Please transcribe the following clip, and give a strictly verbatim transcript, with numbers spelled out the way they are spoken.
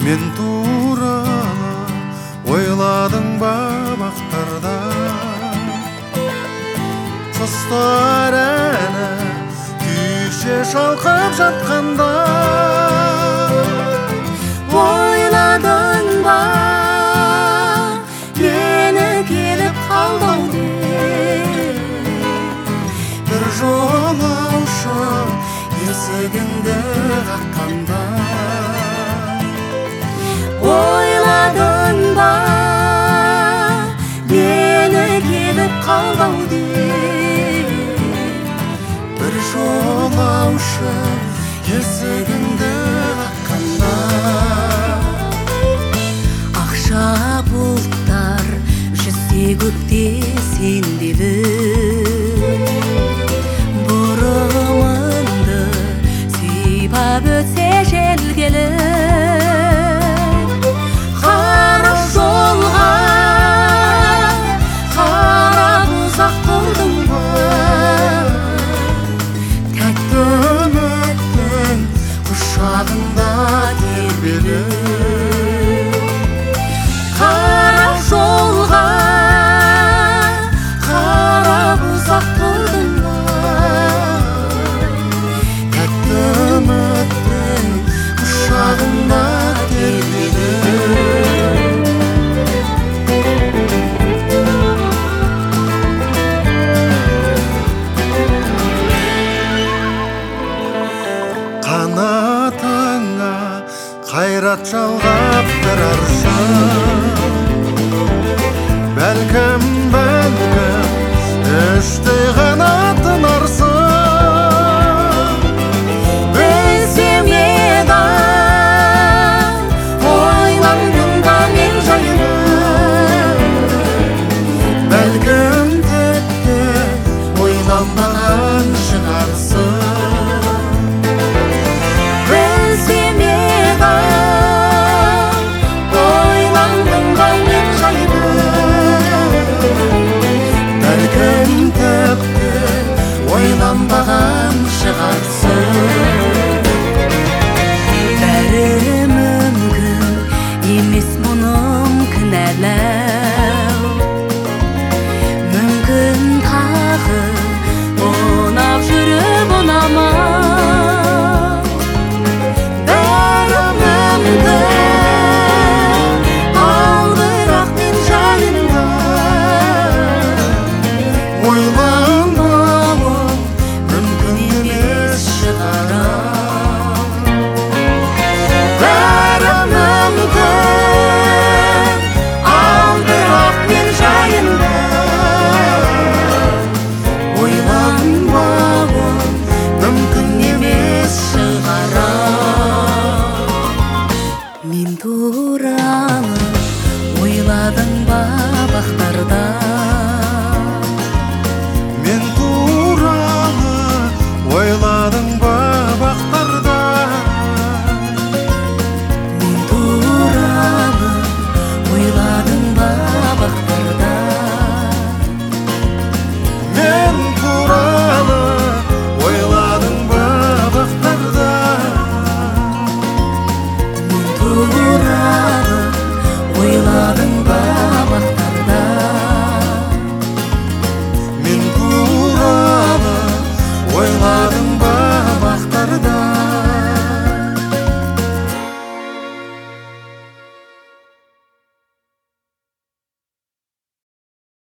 мен туралы ойладың ба бақтарда? Құстар әні күйше шалқып жатқанда ойладың ба мені келіп қалдауды? бір жолаушы есігіңді қаққанда ойладың ба мені келіп қалдауды? бір жолаушы есігіңді қаққанда ақша бұлттар жүзсе көкте сендегі бұрымыңды сипап өтсе жел келіп қара жолға қарап ұзақ тұрдың ба? тәтті үміттің құшағында тербеліп қара жолға қарап ұзақ тұрдың ба? тәтті үміттің құшағында тербеліп қанатыңа қайрат жалғап бір арша, бәлкім бәлкім іштей